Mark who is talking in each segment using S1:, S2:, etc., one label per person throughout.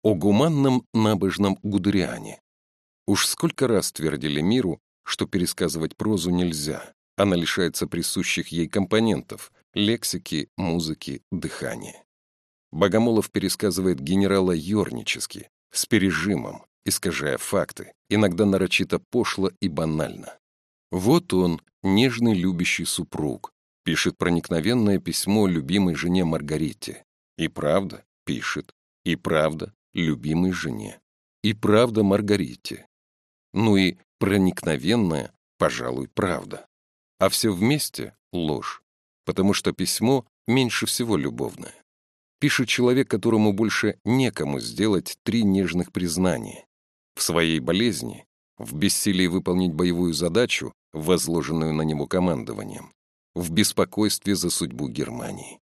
S1: О гуманном набожном Гудериане. Уж сколько раз твердили миру, что пересказывать прозу нельзя, она лишается присущих ей компонентов — лексики, музыки, дыхания. Богомолов пересказывает генерала ёрнически, с пережимом, искажая факты, иногда нарочито пошло и банально. Вот он, нежный любящий супруг, пишет проникновенное письмо любимой жене Маргарите. И правда пишет, и правда любимой жене, и правда Маргарите. Ну и проникновенная, пожалуй, правда. А все вместе — ложь, потому что письмо меньше всего любовное. Пишет человек, которому больше некому сделать 3 нежных признания. В своей болезни, в бессилии выполнить боевую задачу, возложенную на него командованием, в беспокойстве за судьбу Германии.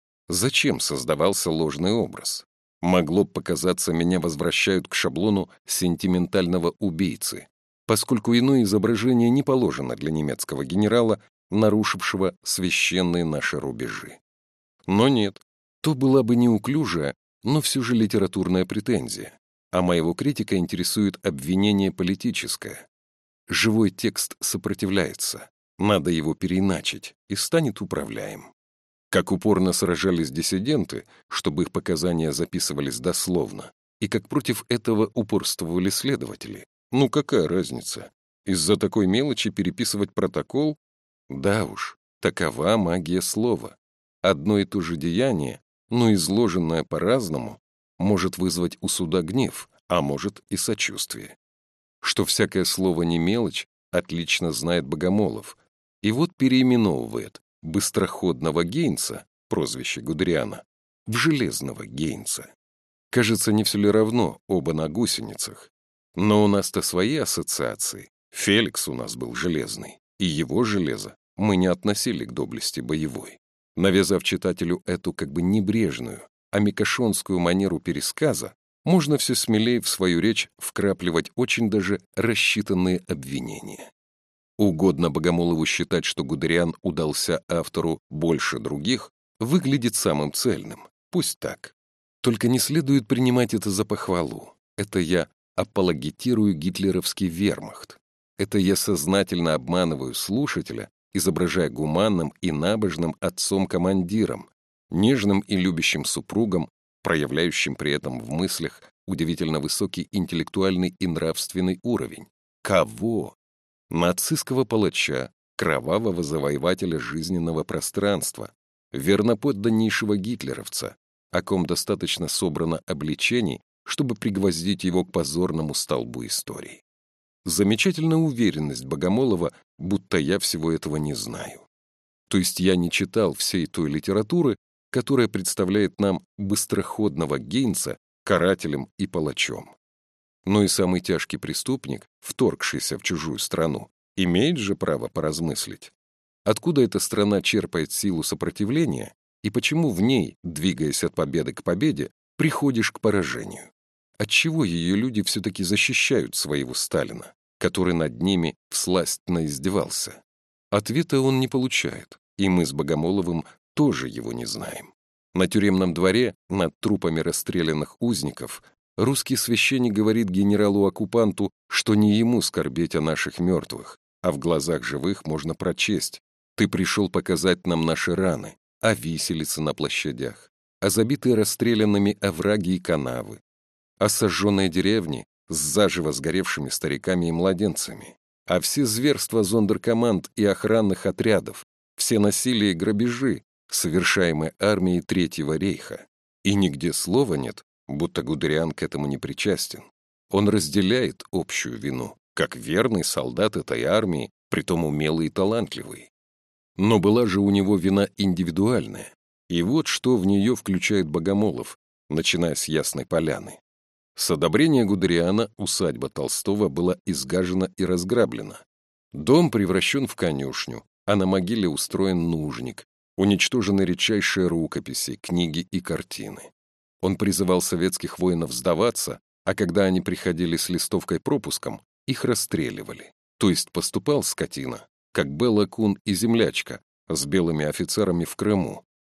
S1: Зачем создавался ложный образ? Могло б показаться, меня возвращают к шаблону сентиментального убийцы, поскольку иное изображение не положено для немецкого генерала, нарушившего священные наши рубежи. Но нет, то была бы неуклюжая, но все же литературная претензия, а моего критика интересует обвинение политическое. Живой текст сопротивляется, надо его переиначить, и станет управляем. Как упорно сражались диссиденты, чтобы их показания записывались дословно, и как против этого упорствовали следователи. Ну какая разница? Из-за такой мелочи переписывать протокол? Да уж, такова магия слова. Одно и то же деяние, но изложенное по-разному, может вызвать у суда гнев, а может и сочувствие. Что всякое слово не мелочь, отлично знает Богомолов, и вот переименовывает быстроходного Гейнса, прозвище Гудериана, в железного Гейнса. Кажется, не все ли равно, оба на гусеницах. Но у нас-то свои ассоциации. Феликс у нас был железный, и его железо мы не относили к доблести боевой. Навязав читателю эту как бы небрежную, амикошонскую манеру пересказа, можно все смелее в свою речь вкрапливать очень даже рассчитанные обвинения. Угодно Богомолову считать, что Гудериан удался автору больше других, выглядит самым цельным. Пусть так. Только не следует принимать это за похвалу. Это я апологетирую гитлеровский вермахт. Это я сознательно обманываю слушателя, изображая гуманным и набожным отцом-командиром, нежным и любящим супругом, проявляющим при этом в мыслях удивительно высокий интеллектуальный и нравственный уровень. Кого? Нацистского палача, кровавого завоевателя жизненного пространства, верноподданнейшего гитлеровца, о ком достаточно собрано обличений, чтобы пригвоздить его к позорному столбу истории. Замечательная уверенность Богомолова, будто я всего этого не знаю. То есть я не читал всей той литературы, которая представляет нам быстроходного Гейнса карателем и палачом. Но и самый тяжкий преступник, вторгшийся в чужую страну, имеет же право поразмыслить. Откуда эта страна черпает силу сопротивления и почему в ней, двигаясь от победы к победе, приходишь к поражению? Отчего ее люди все-таки защищают своего Сталина, который над ними всластно издевался? Ответа он не получает, и мы с Богомоловым тоже его не знаем. На тюремном дворе, над трупами расстрелянных узников, русский священник говорит генералу-оккупанту, что не ему скорбеть о наших мертвых, а в глазах живых можно прочесть: «Ты пришел показать нам наши раны, а виселицы на площадях, а забитые расстрелянными овраги и канавы, а сожженные деревни с заживо сгоревшими стариками и младенцами, а все зверства зондеркоманд и охранных отрядов, все насилия и грабежи, совершаемые армией Третьего рейха». И нигде слова нет, будто Гудериан к этому не причастен. Он разделяет общую вину, как верный солдат этой армии, притом умелый и талантливый. Но была же у него вина индивидуальная, и вот что в нее включает Богомолов, начиная с Ясной Поляны. С одобрения Гудериана усадьба Толстого была изгажена и разграблена. Дом превращен в конюшню, а на могиле устроен нужник, уничтожены редчайшие рукописи, книги и картины. Он призывал советских воинов сдаваться, а когда они приходили с листовкой-пропуском, их расстреливали. То есть поступал скотина, как Белла Кун и землячка, с белыми офицерами в Крыму,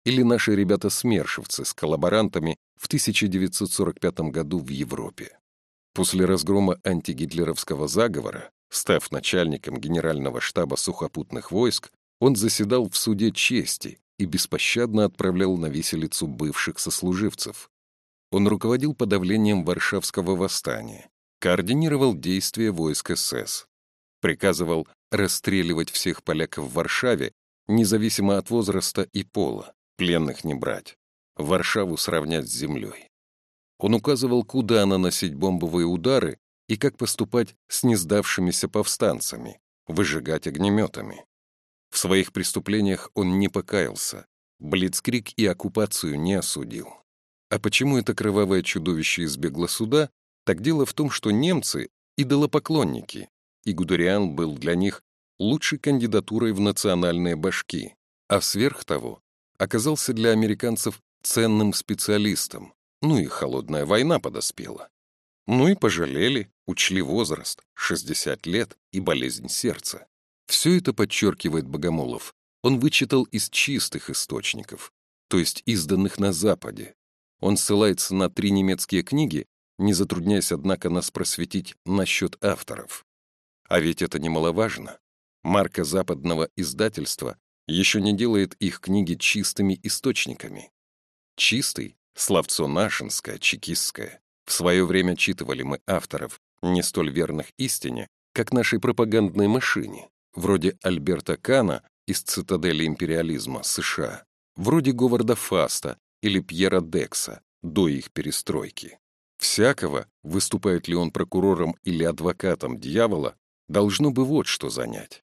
S1: или наши ребята-смершевцы с коллаборантами в 1945 году в Европе. После разгрома антигитлеровского заговора, став начальником Генерального штаба сухопутных войск, он заседал в суде чести и беспощадно отправлял на виселицу бывших сослуживцев. Он руководил подавлением Варшавского восстания, координировал действия войск СС, приказывал расстреливать всех поляков в Варшаве, независимо от возраста и пола, пленных не брать, Варшаву сравнять с землей. Он указывал, куда наносить бомбовые удары и как поступать с несдавшимися повстанцами, выжигать огнеметами. В своих преступлениях он не покаялся, блицкриг и оккупацию не осудил. А почему это кровавое чудовище избегло суда? Так дело в том, что немцы — идолопоклонники, и Гудериан был для них лучшей кандидатурой в национальные башки, а сверх того оказался для американцев ценным специалистом. Ну и холодная война подоспела. Ну и пожалели, учли возраст, 60 лет и болезнь сердца. Все это подчеркивает Богомолов. Он вычитал из чистых источников, то есть изданных на Западе. Он ссылается на 3 немецкие книги, не затрудняясь, однако, нас просветить насчет авторов. А ведь это немаловажно. Марка западного издательства еще не делает их книги чистыми источниками. Чистый — словцо нашинское, чекистское. В свое время читывали мы авторов, не столь верных истине, как нашей пропагандной машине, вроде Альберта Кана из «Цитадели империализма» США, вроде Говарда Фаста или Пьера Декса до их перестройки. Всякого, выступает ли он прокурором или адвокатом дьявола, должно бы вот что занять.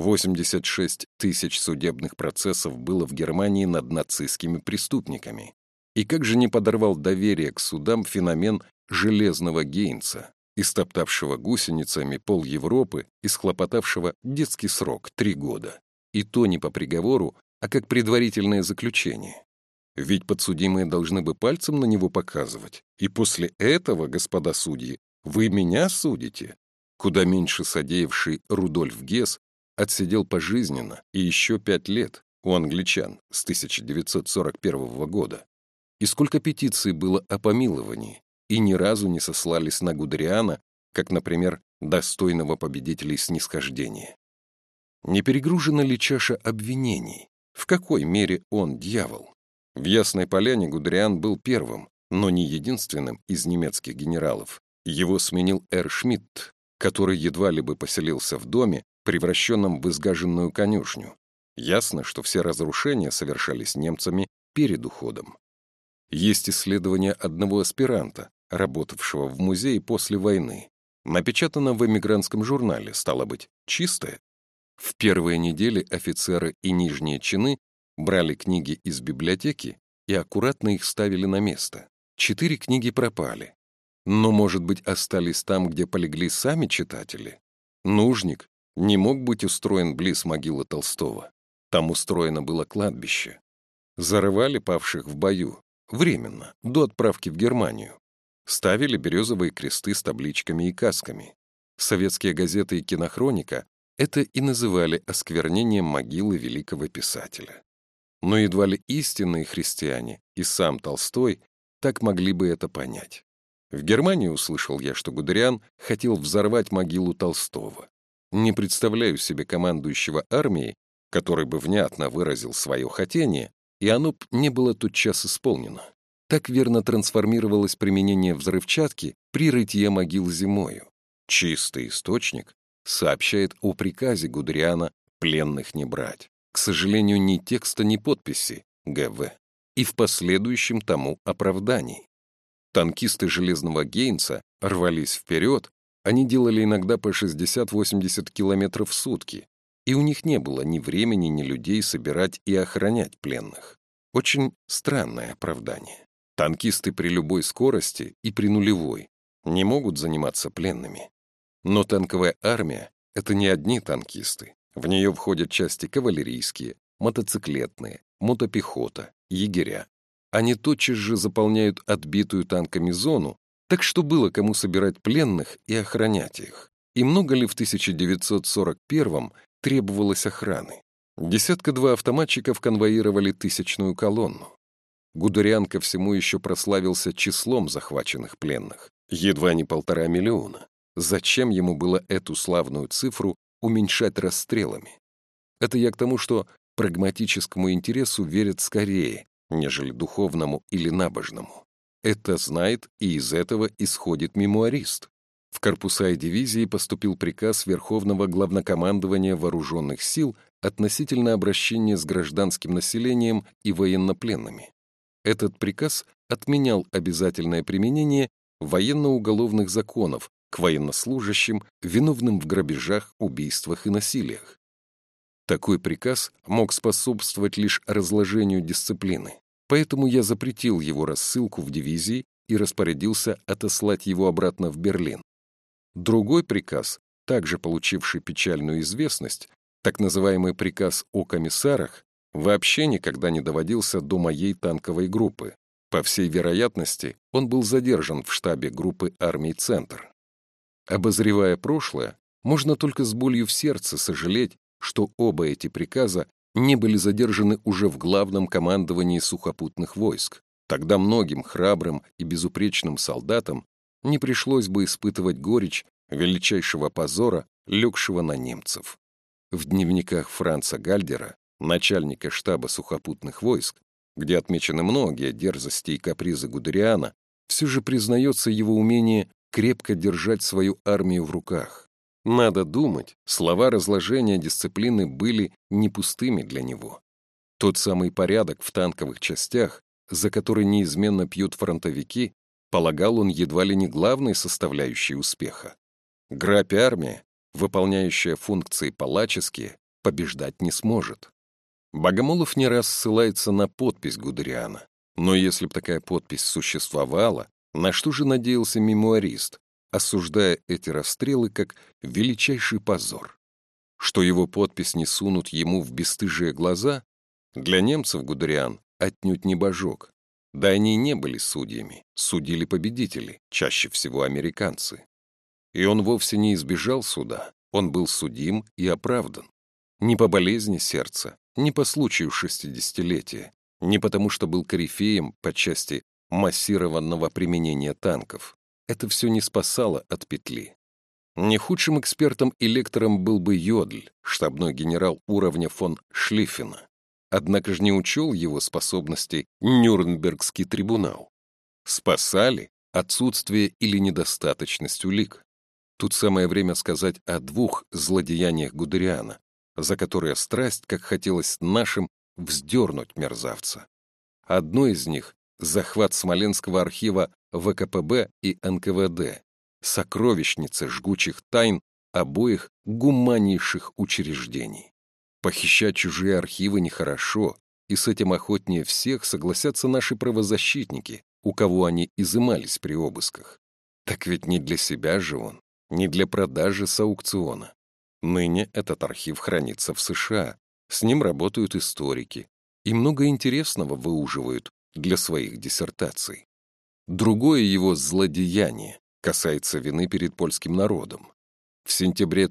S1: 86 тысяч судебных процессов было в Германии над нацистскими преступниками. И как же не подорвал доверие к судам феномен Железного Гейнса, истоптавшего гусеницами пол Европы и схлопотавшего детский срок 3 года. И то не по приговору, а как предварительное заключение. Ведь подсудимые должны бы пальцем на него показывать. И после этого, господа судьи, вы меня судите? Куда меньше содеявший Рудольф Гесс отсидел пожизненно и еще 5 лет у англичан с 1941 года. И сколько петиций было о помиловании, и ни разу не сослались на Гудериана, как, например, достойного победителей снисхождения. Не перегружена ли чаша обвинений? В какой мере он дьявол? В Ясной Поляне Гудериан был первым, но не единственным из немецких генералов. Его сменил Р. Шмидт, который едва ли бы поселился в доме, превращенном в изгаженную конюшню. Ясно, что все разрушения совершались немцами перед уходом. Есть исследование одного аспиранта, работавшего в музее после войны. Напечатано в эмигрантском журнале, стало быть, чистое. В первые недели офицеры и нижние чины брали книги из библиотеки и аккуратно их ставили на место. 4 книги пропали. Но, может быть, остались там, где полегли сами читатели? Нужник не мог быть устроен близ могилы Толстого. Там устроено было кладбище. Зарывали павших в бою, временно, до отправки в Германию. Ставили березовые кресты с табличками и касками. Советские газеты и кинохроника это и называли осквернением могилы великого писателя. Но едва ли истинные христиане и сам Толстой так могли бы это понять. В Германии услышал я, что Гудериан хотел взорвать могилу Толстого. Не представляю себе командующего армией, который бы внятно выразил свое хотение, и оно б не было тотчас исполнено. Так верно трансформировалось применение взрывчатки при рытье могил зимою. Чистый источник сообщает о приказе Гудериана пленных не брать. К сожалению, ни текста, ни подписи ГВ. И в последующем тому оправдании. Танкисты Железного Гейнса рвались вперед, они делали иногда по 60-80 километров в сутки, и у них не было ни времени, ни людей собирать и охранять пленных. Очень странное оправдание. Танкисты при любой скорости и при нулевой не могут заниматься пленными. Но танковая армия — это не одни танкисты. В нее входят части кавалерийские, мотоциклетные, мотопехота, егеря. Они тотчас же заполняют отбитую танками зону, так что было кому собирать пленных и охранять их. И много ли в 1941-м требовалось охраны? Десятка-два автоматчиков конвоировали тысячную колонну. Гудериан ко всему еще прославился числом захваченных пленных. Едва не 1,5 миллиона. Зачем ему было эту славную цифру уменьшать расстрелами? Это я к тому, что прагматическому интересу верят скорее, нежели духовному или набожному. Это знает, и из этого исходит мемуарист. В корпуса и дивизии поступил приказ Верховного Главнокомандования Вооруженных сил относительно обращения с гражданским населением и военнопленными. Этот приказ отменял обязательное применение военно-уголовных законов к военнослужащим, виновным в грабежах, убийствах и насилиях. Такой приказ мог способствовать лишь разложению дисциплины, поэтому я запретил его рассылку в дивизии и распорядился отослать его обратно в Берлин. Другой приказ, также получивший печальную известность, так называемый приказ о комиссарах, вообще никогда не доводился до моей танковой группы. По всей вероятности, он был задержан в штабе группы армий «Центр». Обозревая прошлое, можно только с болью в сердце сожалеть, что оба эти приказа не были задержаны уже в главном командовании сухопутных войск. Тогда многим храбрым и безупречным солдатам не пришлось бы испытывать горечь величайшего позора, легшего на немцев. В дневниках Франца Гальдера, начальника штаба сухопутных войск, где отмечены многие дерзости и капризы Гудериана, все же признается его умение крепко держать свою армию в руках. Надо думать, слова разложения дисциплины были не пустыми для него. Тот самый порядок в танковых частях, за который неизменно пьют фронтовики, полагал он едва ли не главной составляющей успеха. Грабь армия, выполняющая функции палаческие, побеждать не сможет. Богомолов не раз ссылается на подпись Гудериана. Но если б такая подпись существовала, на что же надеялся мемуарист, осуждая эти расстрелы как величайший позор? Что его подпись не сунут ему в бесстыжие глаза? Для немцев Гудериан отнюдь не божок. Да они и не были судьями, судили победители, чаще всего американцы. И он вовсе не избежал суда, он был судим и оправдан. Не по болезни сердца, не по случаю 60-летия, не потому что был корифеем по части массированного применения танков. Это все не спасало от петли. Не худшим экспертом и лектором был бы Йодль, штабной генерал уровня фон Шлиффена. Однако же не учел его способностей Нюрнбергский трибунал. Спасали отсутствие или недостаточность улик. Тут самое время сказать о двух злодеяниях Гудериана, за которые страсть, как хотелось нашим, вздернуть мерзавца. Одно из них — захват Смоленского архива ВКПБ и НКВД, сокровищницы жгучих тайн обоих гуманнейших учреждений. Похищать чужие архивы нехорошо, и с этим охотнее всех согласятся наши правозащитники, у кого они изымались при обысках. Так ведь не для себя же он, не для продажи с аукциона. Ныне этот архив хранится в США, с ним работают историки и много интересного выуживают для своих диссертаций. Другое его злодеяние касается вины перед польским народом. В сентябре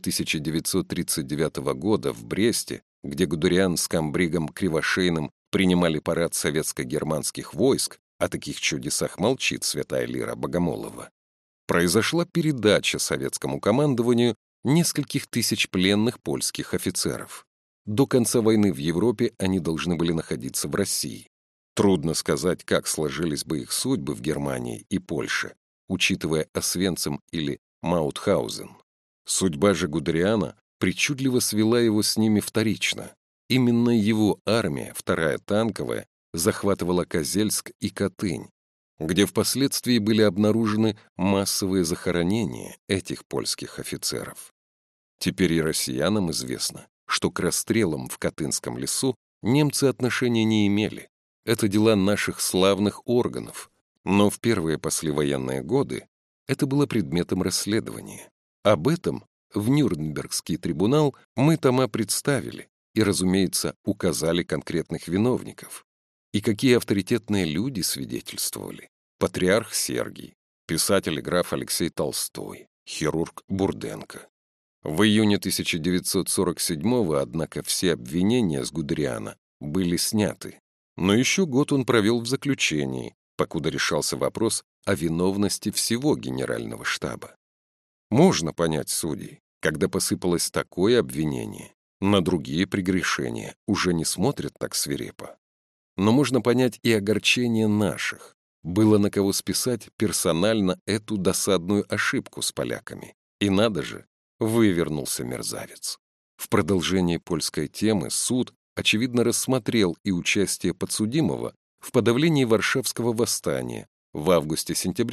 S1: 1939 года в Бресте, где Гудериан с комбригом Кривошейным принимали парад советско-германских войск, о таких чудесах молчит святая лира Богомолова, произошла передача советскому командованию нескольких тысяч пленных польских офицеров. До конца войны в Европе они должны были находиться в России. Трудно сказать, как сложились бы их судьбы в Германии и Польше, учитывая Освенцим или Маутхаузен. Судьба же Гудериана причудливо свела его с ними вторично. Именно его армия, вторая танковая, захватывала Козельск и Катынь, где впоследствии были обнаружены массовые захоронения этих польских офицеров. Теперь и россиянам известно, что к расстрелам в Катынском лесу немцы отношения не имели. Это дела наших славных органов, но в первые послевоенные годы это было предметом расследования. Об этом в Нюрнбергский трибунал мы тома представили и, разумеется, указали конкретных виновников. И какие авторитетные люди свидетельствовали. Патриарх Сергий, писатель и граф Алексей Толстой, хирург Бурденко. В июне 1947-го, однако, все обвинения с Гудериана были сняты. Но еще год он провел в заключении, покуда решался вопрос о виновности всего генерального штаба. Можно понять судей, когда посыпалось такое обвинение, на другие прегрешения уже не смотрят так свирепо. Но можно понять и огорчение наших. Было на кого списать персонально эту досадную ошибку с поляками. И надо же, вывернулся мерзавец. В продолжении польской темы суд, очевидно, рассмотрел и участие подсудимого в подавлении Варшавского восстания в августе-сентябре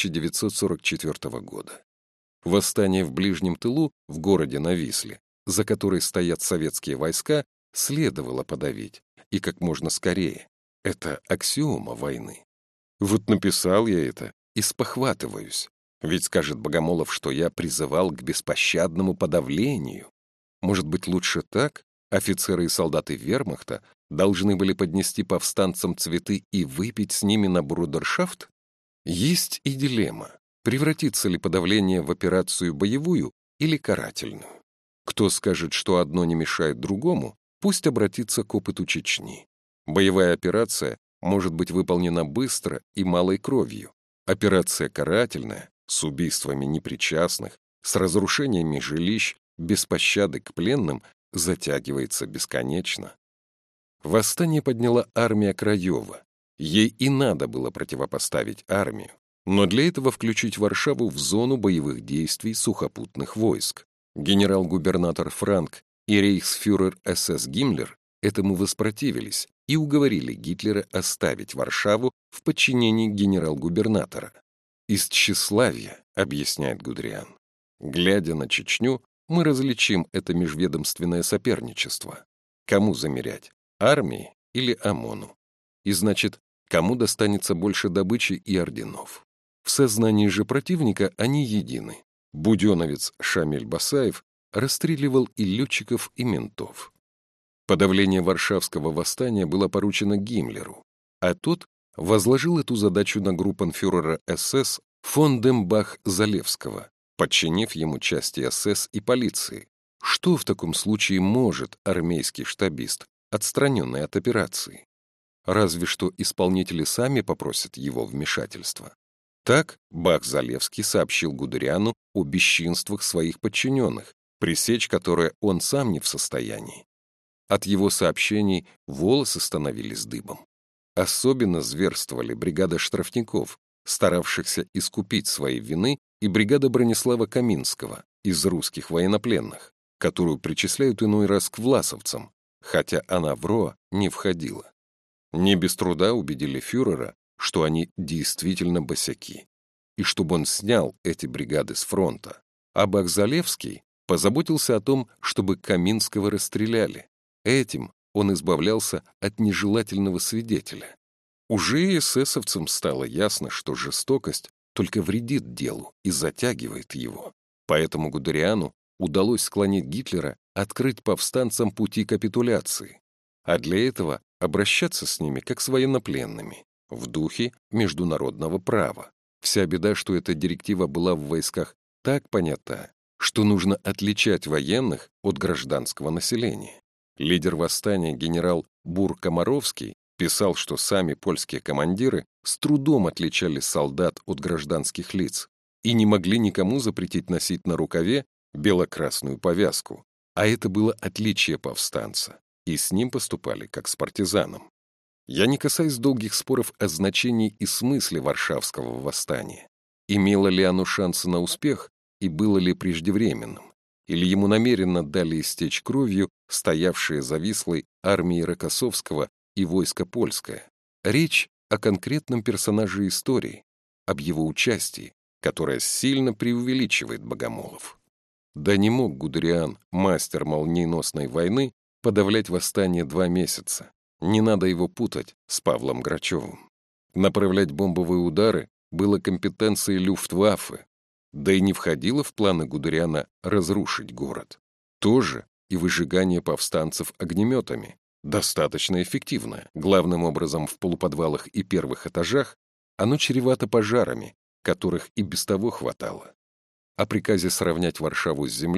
S1: 1944 года. Восстание в ближнем тылу, в городе на Висле, за которой стоят советские войска, следовало подавить, и как можно скорее. Это аксиома войны. Вот написал я это и спохватываюсь. Ведь скажет Богомолов, что я призывал к беспощадному подавлению. Может быть, лучше так? Офицеры и солдаты вермахта должны были поднести повстанцам цветы и выпить с ними на брудершафт? Есть и дилемма. Превратится ли подавление в операцию боевую или карательную? Кто скажет, что одно не мешает другому, пусть обратится к опыту Чечни. Боевая операция может быть выполнена быстро и малой кровью. Операция карательная, с убийствами непричастных, с разрушениями жилищ, без пощады к пленным, затягивается бесконечно. Восстание подняла армия Краева. Ей и надо было противопоставить армию, но для этого включить Варшаву в зону боевых действий сухопутных войск. Генерал-губернатор Франк и рейхсфюрер СС Гиммлер этому воспротивились и уговорили Гитлера оставить Варшаву в подчинении генерал-губернатора. «Из тщеславия», — объясняет Гудериан. «Глядя на Чечню, мы различим это межведомственное соперничество. Кому замерять, армии или ОМОНу? И значит, кому достанется больше добычи и орденов? В сознании же противника они едины. Буденовец Шамиль Басаев расстреливал и летчиков, и ментов. Подавление Варшавского восстания было поручено Гиммлеру, а тот возложил эту задачу на группенфюрера СС фон Дембах-Залевского, подчинив ему части СС и полиции. Что в таком случае может армейский штабист, отстраненный от операции? Разве что исполнители сами попросят его вмешательства. Так Бах-Залевский сообщил Гудериану о бесчинствах своих подчиненных, пресечь которые он сам не в состоянии. От его сообщений волосы становились дыбом. Особенно зверствовали бригада штрафников, старавшихся искупить свои вины, и бригада Бронислава Каминского из русских военнопленных, которую причисляют иной раз к власовцам, хотя она в РОА не входила. Не без труда убедили фюрера, что они действительно босяки, и чтобы он снял эти бригады с фронта. А Бах-Залевский позаботился о том, чтобы Каминского расстреляли. Этим он избавлялся от нежелательного свидетеля. Уже эсэсовцам стало ясно, что жестокость только вредит делу и затягивает его. Поэтому Гудериану удалось склонить Гитлера открыть повстанцам пути капитуляции, а для этого обращаться с ними как с военнопленными, в духе международного права. Вся беда, что эта директива была в войсках так понята, что нужно отличать военных от гражданского населения. Лидер восстания генерал Бур-Комаровский писал, что сами польские командиры с трудом отличали солдат от гражданских лиц и не могли никому запретить носить на рукаве бело-красную повязку, а это было отличие повстанца, и с ним поступали как с партизаном. Я не касаюсь долгих споров о значении и смысле Варшавского восстания. Имело ли оно шансы на успех и было ли преждевременным? Или ему намеренно дали истечь кровью стоявшие за Вислой армии Рокоссовского и войско польское? Речь о конкретном персонаже истории, об его участии, которое сильно преувеличивает Богомолов. Да не мог Гудериан, мастер молниеносной войны, подавлять восстание 2 месяца. Не надо его путать с Павлом Грачевым. Направлять бомбовые удары было компетенцией Люфтваффе, да и не входило в планы Гудериана разрушить город. Тоже и выжигание повстанцев огнеметами, достаточно эффективное, главным образом в полуподвалах и первых этажах, оно чревато пожарами, которых и без того хватало. О приказе сравнять Варшаву с землей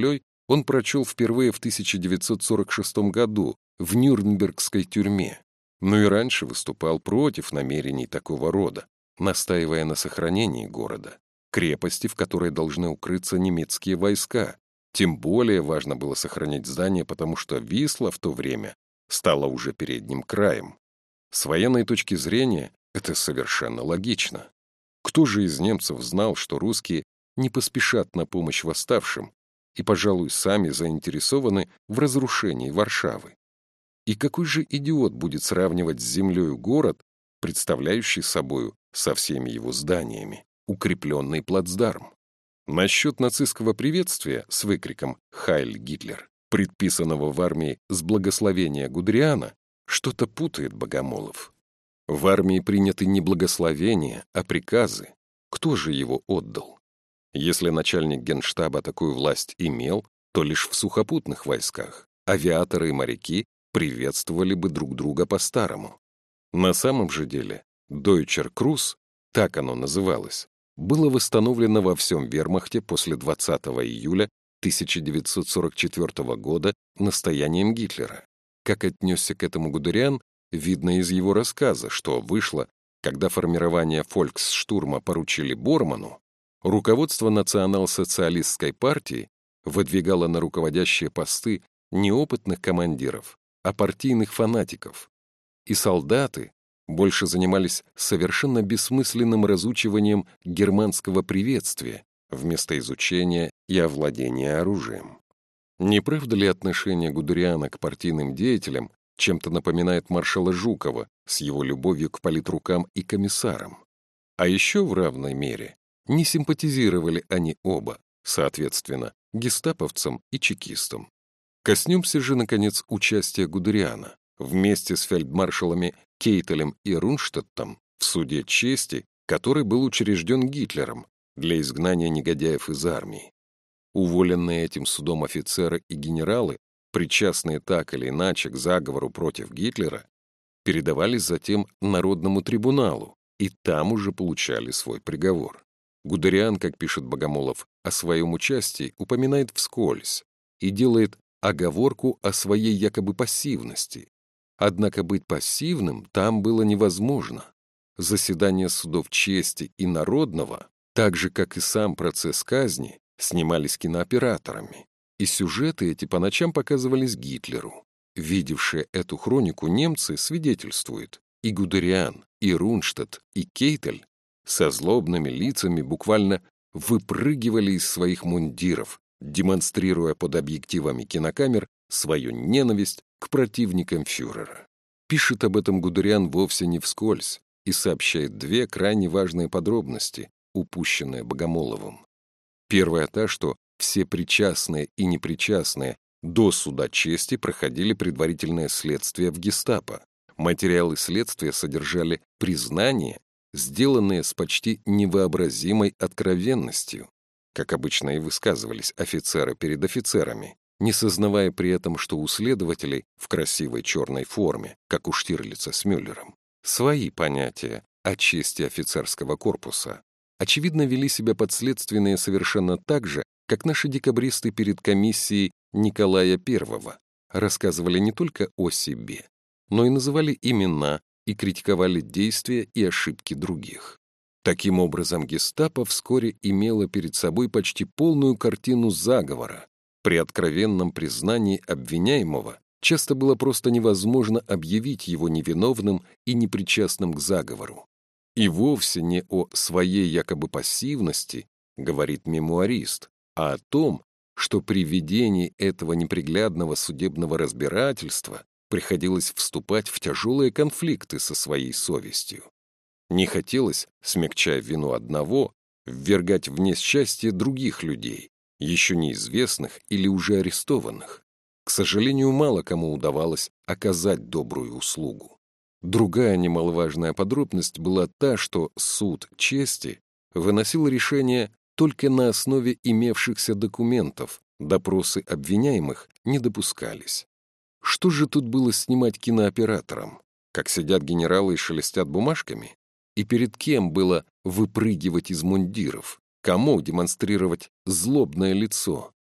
S1: он прочел впервые в 1946 году в Нюрнбергской тюрьме, но и раньше выступал против намерений такого рода, настаивая на сохранении города, крепости, в которой должны укрыться немецкие войска. Тем более важно было сохранить здание, потому что Висла в то время стала уже передним краем. С военной точки зрения это совершенно логично. Кто же из немцев знал, что русские не поспешат на помощь восставшим и, пожалуй, сами заинтересованы в разрушении Варшавы? И какой же идиот будет сравнивать с землею город, представляющий собою со всеми его зданиями укрепленный плацдарм? Насчет нацистского приветствия с выкриком «Хайль Гитлер», предписанного в армии с благословения Гудериана, что-то путает Богомолов. В армии приняты не благословения, а приказы. Кто же его отдал? Если начальник генштаба такую власть имел, то лишь в сухопутных войсках. Авиаторы и моряки приветствовали бы друг друга по-старому. На самом же деле Deutscher Gruß, так оно называлось, было восстановлено во всем вермахте после 20 июля 1944 года настоянием Гитлера. Как отнесся к этому Гудериан, видно из его рассказа, что вышло, когда формирование фольксштурма поручили Борману, руководство национал-социалистской партии выдвигало на руководящие посты не опытных командиров, а партийных фанатиков. И солдаты больше занимались совершенно бессмысленным разучиванием германского приветствия вместо изучения и овладения оружием. Не правда ли отношение Гудериана к партийным деятелям чем-то напоминает маршала Жукова с его любовью к политрукам и комиссарам? А еще в равной мере не симпатизировали они оба, соответственно, гестаповцам и чекистам. Коснемся же, наконец, участия Гудериана вместе с фельдмаршалами Кейтелем и Рунштадтом в суде чести, который был учрежден Гитлером для изгнания негодяев из армии. Уволенные этим судом офицеры и генералы, причастные так или иначе к заговору против Гитлера, передавались затем Народному трибуналу и там уже получали свой приговор. Гудериан, как пишет Богомолов, о своем участии упоминает вскользь и делает оговорку о своей якобы пассивности. Однако быть пассивным там было невозможно. Заседания судов чести и Народного, так же, как и сам процесс казни, снимались кинооператорами, и сюжеты эти по ночам показывались Гитлеру. Видевшие эту хронику немцы свидетельствуют: и Гудериан, и Рунштадт, и Кейтель со злобными лицами буквально выпрыгивали из своих мундиров, демонстрируя под объективами кинокамер свою ненависть к противникам фюрера. Пишет об этом Гудериан вовсе не вскользь и сообщает две крайне важные подробности, упущенные Богомоловым. Первая та, что все причастные и непричастные до суда чести проходили предварительное следствие в гестапо. Материалы следствия содержали признания, сделанные с почти невообразимой откровенностью, как обычно и высказывались офицеры перед офицерами, не сознавая при этом, что у следователей в красивой черной форме, как у Штирлица с Мюллером, свои понятия о чести офицерского корпуса. Очевидно, вели себя подследственные совершенно так же, как наши декабристы перед комиссией Николая I, рассказывали не только о себе, но и называли имена и критиковали действия и ошибки других. Таким образом, гестапо вскоре имело перед собой почти полную картину заговора. При откровенном признании обвиняемого часто было просто невозможно объявить его невиновным и непричастным к заговору. И вовсе не о своей якобы пассивности говорит мемуарист, а о том, что при ведении этого неприглядного судебного разбирательства приходилось вступать в тяжелые конфликты со своей совестью. Не хотелось, смягчая вину одного, ввергать в несчастье других людей, еще неизвестных или уже арестованных. К сожалению, мало кому удавалось оказать добрую услугу. Другая немаловажная подробность была та, что суд чести выносил решение только на основе имевшихся документов, допросы обвиняемых не допускались. Что же тут было снимать кинооператорам? Как сидят генералы и шелестят бумажками? И перед кем было выпрыгивать из мундиров? Кому демонстрировать злобное лицо?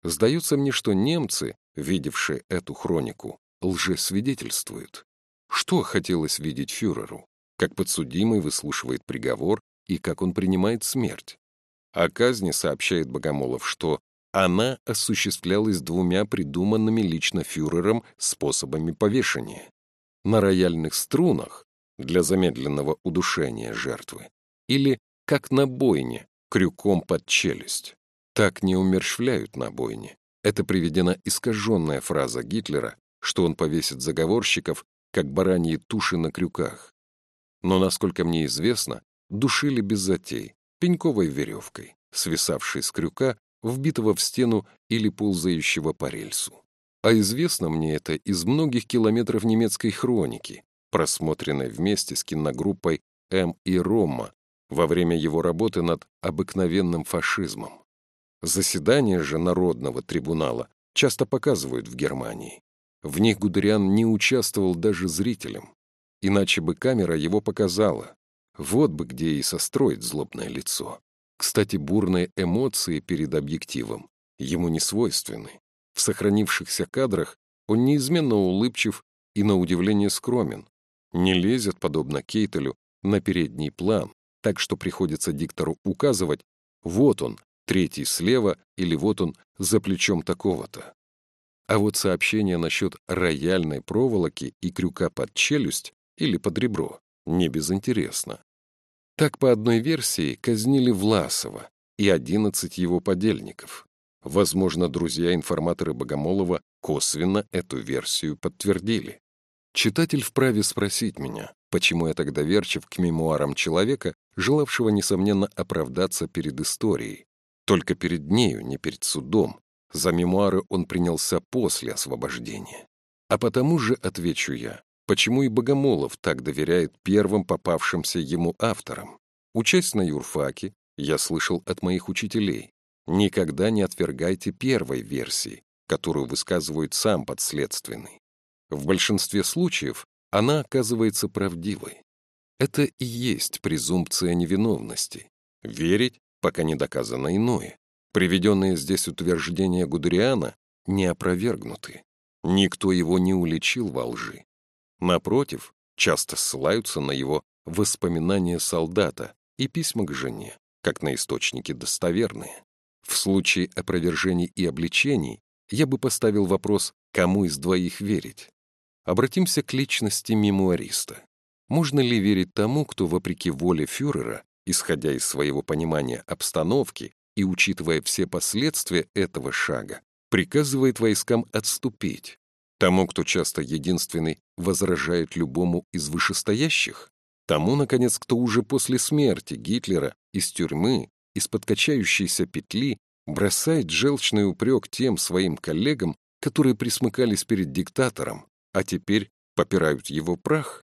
S1: Сдается мне, что немцы, видевшие эту хронику, лжесвидетельствуют. Что хотелось видеть фюреру? Как подсудимый выслушивает приговор и как он принимает смерть. О казни сообщает Богомолов, что она осуществлялась двумя придуманными лично фюрером способами повешения. На рояльных струнах для замедленного удушения жертвы или, как на бойне, крюком под челюсть. Так не умерщвляют на бойне. Это приведена искаженная фраза Гитлера, что он повесит заговорщиков, как бараньи туши на крюках. Но, насколько мне известно, душили без затей, пеньковой веревкой, свисавшей с крюка, вбитого в стену или ползающего по рельсу. А известно мне это из многих километров немецкой хроники, просмотренной вместе с киногруппой М. и Рома во время его работы над обыкновенным фашизмом. Заседания же Народного трибунала часто показывают в Германии. В них Гудериан не участвовал даже зрителем, иначе бы камера его показала. Вот бы где и состроить злобное лицо. Кстати, бурные эмоции перед объективом ему не свойственны. В сохранившихся кадрах он неизменно улыбчив и, на удивление, скромен. Не лезет, подобно Кейтелю, на передний план, так что приходится диктору указывать: вот он, третий слева, или вот он, за плечом такого-то. А вот сообщение насчет рояльной проволоки и крюка под челюсть или под ребро не безинтересно. Так, по одной версии, казнили Власова и 11 его подельников. Возможно, друзья-информаторы Богомолова косвенно эту версию подтвердили. Читатель вправе спросить меня, почему я так доверчив к мемуарам человека, желавшего, несомненно, оправдаться перед историей. Только перед нею, не перед судом. За мемуары он принялся после освобождения. А потому же, отвечу я, почему и Богомолов так доверяет первым попавшимся ему авторам. Учась на юрфаке, я слышал от моих учителей: никогда не отвергайте первой версии, которую высказывает сам подследственный. В большинстве случаев она оказывается правдивой. Это и есть презумпция невиновности. Верить, пока не доказано иное. Приведенные здесь утверждения Гудериана не опровергнуты. Никто его не уличил во лжи. Напротив, часто ссылаются на его воспоминания солдата и письма к жене, как на источники достоверные. В случае опровержений и обличений я бы поставил вопрос, кому из двоих верить. Обратимся к личности мемуариста. Можно ли верить тому, кто, вопреки воле фюрера, исходя из своего понимания обстановки и учитывая все последствия этого шага, приказывает войскам отступить? Тому, кто часто единственный возражает любому из вышестоящих? Тому, наконец, кто уже после смерти Гитлера из тюрьмы, из-под качающейся петли, бросает желчный упрек тем своим коллегам, которые присмыкались перед диктатором, а теперь попирают его прах?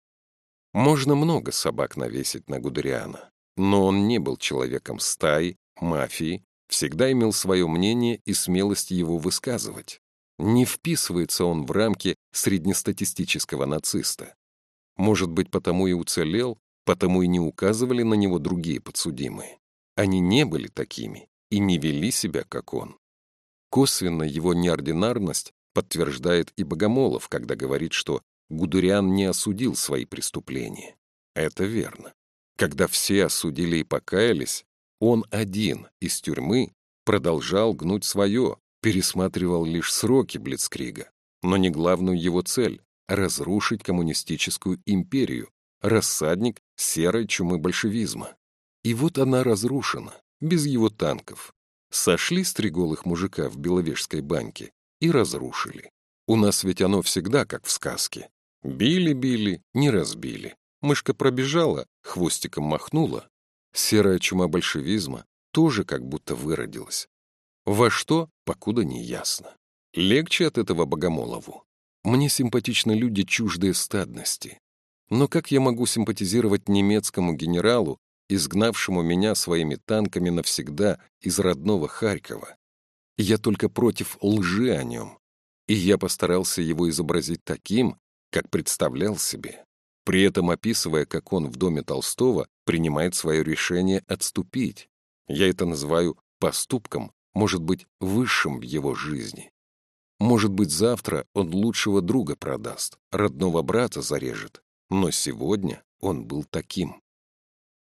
S1: Можно много собак навесить на Гудериана, но он не был человеком стаи, мафии, всегда имел свое мнение и смелость его высказывать. Не вписывается он в рамки среднестатистического нациста. Может быть, потому и уцелел, потому и не указывали на него другие подсудимые. Они не были такими и не вели себя, как он. Косвенно его неординарность подтверждает и Богомолов, когда говорит, что Гудериан не осудил свои преступления. Это верно. Когда все осудили и покаялись, он один из тюрьмы продолжал гнуть свое, пересматривал лишь сроки Блицкрига, но не главную его цель — разрушить коммунистическую империю, рассадник серой чумы большевизма. И вот она разрушена, без его танков. Сошлись три голых мужика в Беловежской баньке и разрушили. У нас ведь оно всегда как в сказке. Били-били, не разбили. Мышка пробежала, хвостиком махнула. Серая чума большевизма тоже как будто выродилась. Во что, покуда не ясно. Легче от этого Богомолову. Мне симпатичны люди, чуждые стадности. Но как я могу симпатизировать немецкому генералу, изгнавшему меня своими танками навсегда из родного Харькова? Я только против лжи о нем. И я постарался его изобразить таким, как представлял себе, при этом описывая, как он в доме Толстого принимает свое решение отступить. Я это называю поступком, может быть высшим в его жизни. Может быть, завтра он лучшего друга продаст, родного брата зарежет, но сегодня он был таким.